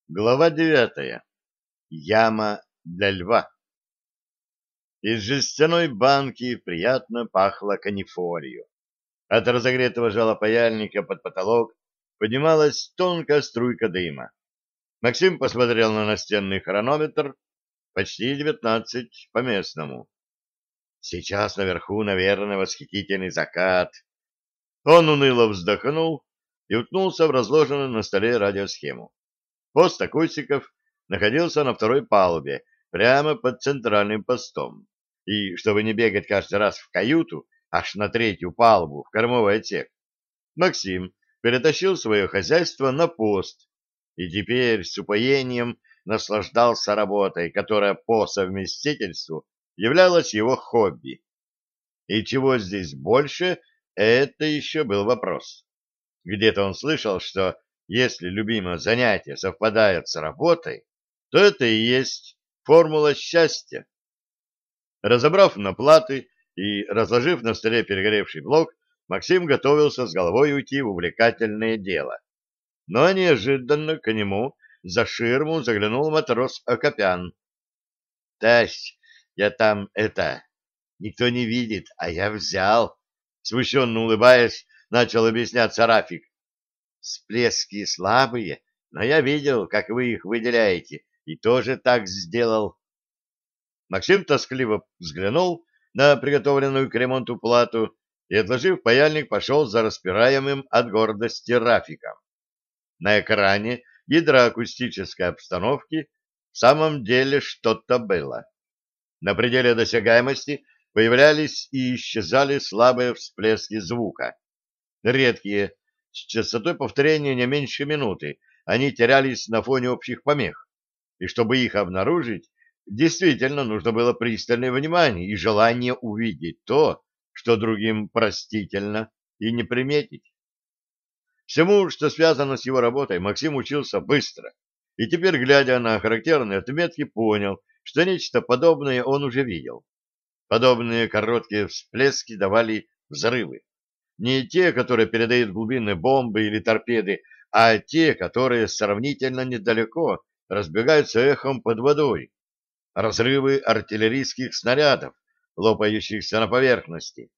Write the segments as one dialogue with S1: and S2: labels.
S1: Глава 9. Яма для льва. Из жестяной банки приятно пахло канифолью. От разогретого жала паяльника под потолок поднималась тонкая струйка дыма. Максим посмотрел на настенный хронометр. Почти 19 по местному. Сейчас наверху, наверное, восхитительный закат. Он уныло вздохнул и уткнулся в разложенную на столе радиосхему. Пост акустиков находился на второй палубе, прямо под центральным постом. И, чтобы не бегать каждый раз в каюту, аж на третью палубу, в кормовой отсек, Максим перетащил свое хозяйство на пост и теперь с упоением наслаждался работой, которая по совместительству являлась его хобби. И чего здесь больше, это еще был вопрос. Где-то он слышал, что если любимое занятие совпадает с работой, то это и есть формула счастья. Разобрав наплаты и разложив на столе перегоревший блок, Максим готовился с головой уйти в увлекательное дело. Но неожиданно к нему за ширму заглянул матрос Акопян. — Тащ, я там никто не видит, а я взял. Смущенно улыбаясь, начал объясняться Рафик. Всплески слабые, но я видел, как вы их выделяете, и тоже так сделал. Максим тоскливо взглянул на приготовленную к ремонту плату и, отложив паяльник, пошел за распираемым от гордости Рафиком. На экране гидроакустической обстановки в самом деле что-то было. На пределе досягаемости появлялись и исчезали слабые всплески звука. Редкие, с частотой повторения не меньше минуты, они терялись на фоне общих помех, и чтобы их обнаружить, действительно нужно было пристальное внимание и желание увидеть то, что другим простительно и не приметить. Всему, что связано с его работой, Максим учился быстро, и теперь, глядя на характерные отметки, понял, что нечто подобное он уже видел. Подобные короткие всплески давали взрывы. Не те, которые передают глубинные бомбы или торпеды, а те, которые сравнительно недалеко разбегаются эхом под водой. Разрывы артиллерийских снарядов, лопающихся на поверхности.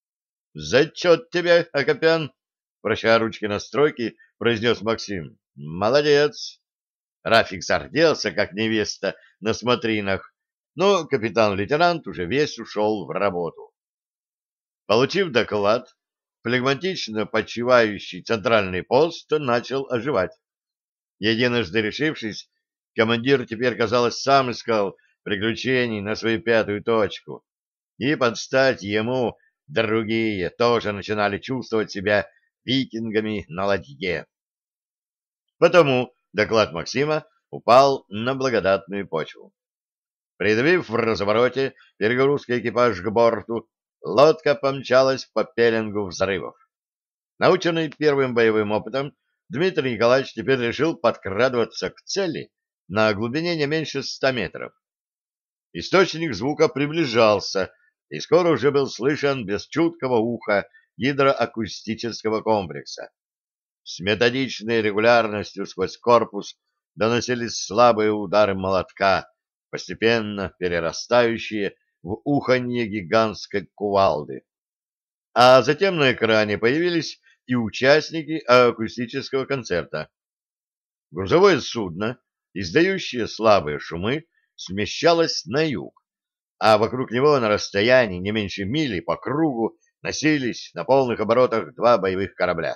S1: «Зачет тебе, Акопян!» — вращая ручки настройки, произнес Максим. «Молодец!» Рафик зарделся, как невеста на смотринах, но капитан-лейтенант уже весь ушел в работу. Получив доклад, флегматично почивающий центральный пост начал оживать. Единожды решившись, командир теперь, казалось, сам искал приключений на свою пятую точку. И под стать ему другие тоже начинали чувствовать себя викингами на ладье. Потому доклад Максима упал на благодатную почву. Придавив в развороте перегрузкой экипаж к борту, лодка помчалась по пеленгу взрывов. Наученный первым боевым опытом, Дмитрий Николаевич теперь решил подкрадываться к цели на глубине не меньше 100 метров. Источник звука приближался, и скоро уже был слышен без чуткого уха гидроакустического комплекса. С методичной регулярностью сквозь корпус доносились слабые удары молотка, постепенно перерастающие в уханье гигантской кувалды. А затем на экране появились и участники акустического концерта. Грузовое судно, издающее слабые шумы, смещалось на юг, а вокруг него на расстоянии не меньше мили по кругу носились на полных оборотах два боевых корабля.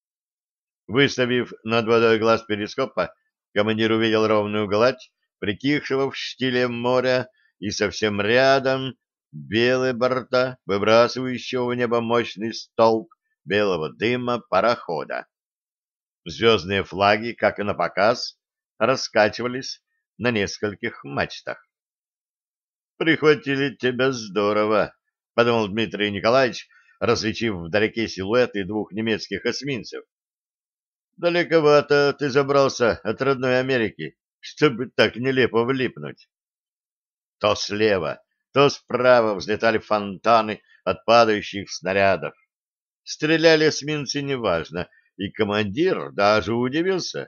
S1: Выставив над водой глаз перископа, командир увидел ровную гладь притихшего в штиле моря и совсем рядом белые борта, выбрасывающего в небо мощный столб белого дыма парохода. Звездные флаги, как и на показ, раскачивались на нескольких мачтах. «Прихватили тебя здорово», — подумал Дмитрий Николаевич, различив вдалеке силуэты двух немецких эсминцев. «Далековато ты забрался от родной Америки, чтобы так нелепо влипнуть». То слева, то справа взлетали фонтаны от падающих снарядов. Стреляли эсминцы неважно, и командир даже удивился,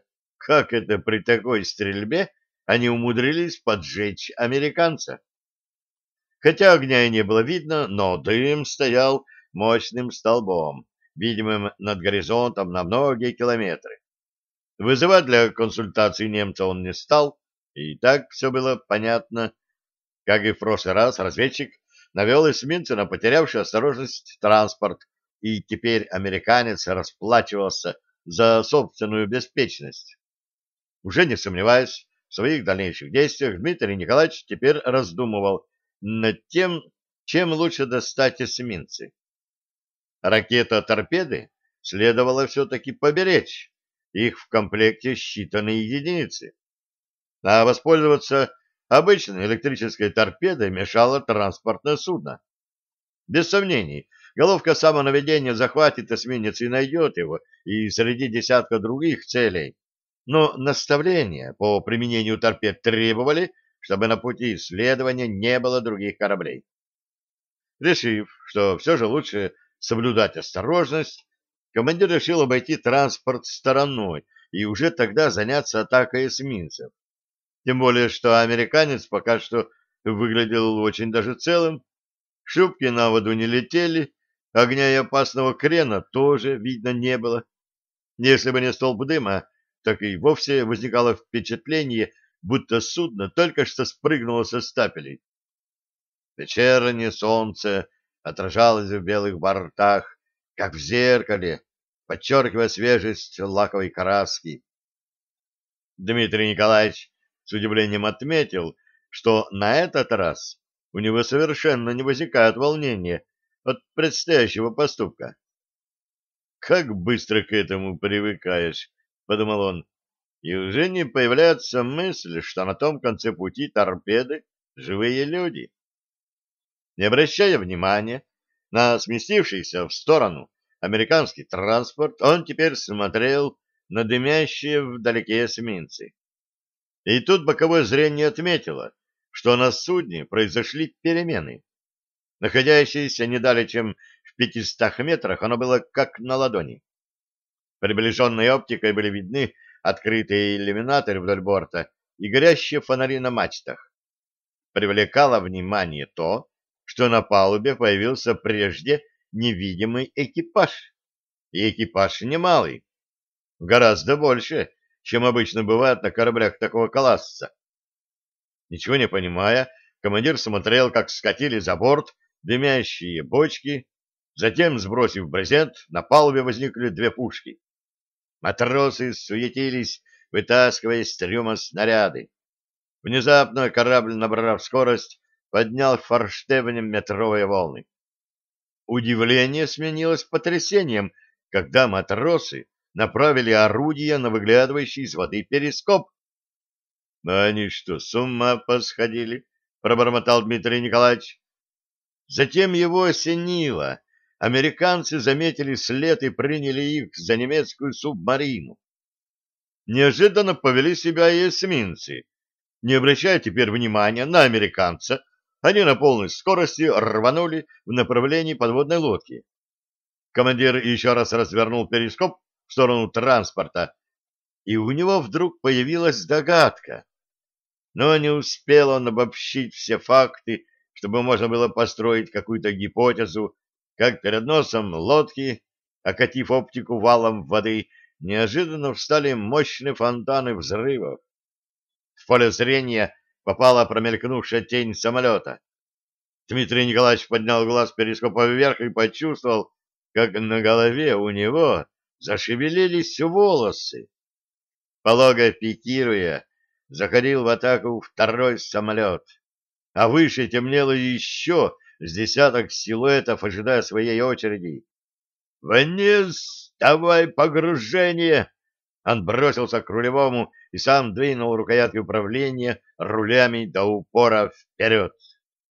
S1: как это при такой стрельбе они умудрились поджечь американца. Хотя огня и не было видно, но дым стоял мощным столбом, видимым над горизонтом на многие километры. Вызывать для консультации немца он не стал, и так все было понятно. Как и в прошлый раз, разведчик навел эсминца на потерявший осторожность транспорт, и теперь американец расплачивался за собственную беспечность. Уже не сомневаясь в своих дальнейших действиях, Дмитрий Николаевич теперь раздумывал над тем, чем лучше достать эсминцы. Ракета-торпеды следовало все-таки поберечь, их в комплекте считанные единицы, а воспользоваться обычной электрической торпедой мешало транспортное судно. Без сомнений, головка самонаведения захватит эсминец и найдет его, и среди десятка других целей. Но наставления по применению торпед требовали, чтобы на пути исследования не было других кораблей. Решив, что все же лучше соблюдать осторожность, командир решил обойти транспорт стороной и уже тогда заняться атакой эсминцев. Тем более, что американец пока что выглядел очень даже целым. Шлюпки на воду не летели, огня и опасного крена тоже видно не было. Если бы не столб дыма, так и вовсе возникало впечатление, будто судно только что спрыгнуло со стапелей. Вечернее солнце отражалось в белых бортах, как в зеркале, подчеркивая свежесть лаковой краски. Дмитрий Николаевич с удивлением отметил, что на этот раз у него совершенно не возникает волнения от предстоящего поступка. «Как быстро к этому привыкаешь», — подумал он, — «и уже не появляется мысль, что на том конце пути торпеды живые люди». Не обращая внимания на сместившийся в сторону американский транспорт, он теперь смотрел на дымящие вдалеке эсминцы. И тут боковое зрение отметило, что на судне произошли перемены. Находящееся не далее, чем в 500 метрах, оно было как на ладони. Приближенной оптикой были видны открытые иллюминаторы вдоль борта и горящие фонари на мачтах. Привлекало внимание то, что на палубе появился прежде невидимый экипаж. И экипаж немалый, гораздо больше, чем обычно бывает на кораблях такого класса. Ничего не понимая, командир смотрел, как скатили за борт дымящие бочки, затем, сбросив брезент, на палубе возникли две пушки. Матросы суетились, вытаскивая из трюма снаряды. Внезапно корабль, набрав скорость, поднял форштевнем метровые волны. Удивление сменилось потрясением, когда матросы направили орудия на выглядывающий из воды перископ. — Они что, с ума посходили? — пробормотал Дмитрий Николаевич. Затем его осенило. Американцы заметили след и приняли их за немецкую субмарину. Неожиданно повели себя и эсминцы. Не обращая теперь внимания на американца, они на полной скорости рванули в направлении подводной лодки. Командир еще раз развернул перископ в сторону транспорта, и у него вдруг появилась догадка. Но не успел он обобщить все факты, чтобы можно было построить какую-то гипотезу, как перед носом лодки, окатив оптику валом воды, неожиданно встали мощные фонтаны взрывов. В поле зрения попала промелькнувшая тень самолета. Дмитрий Николаевич поднял глаз перископа вверх и почувствовал, как на голове у него зашевелились волосы. Полого пикируя, заходил в атаку второй самолет, а выше темнело еще с десяток силуэтов, ожидая своей очереди. «Вниз! Давай погружение!» Он бросился к рулевому и сам двинул рукоятки управления рулями до упора вперед.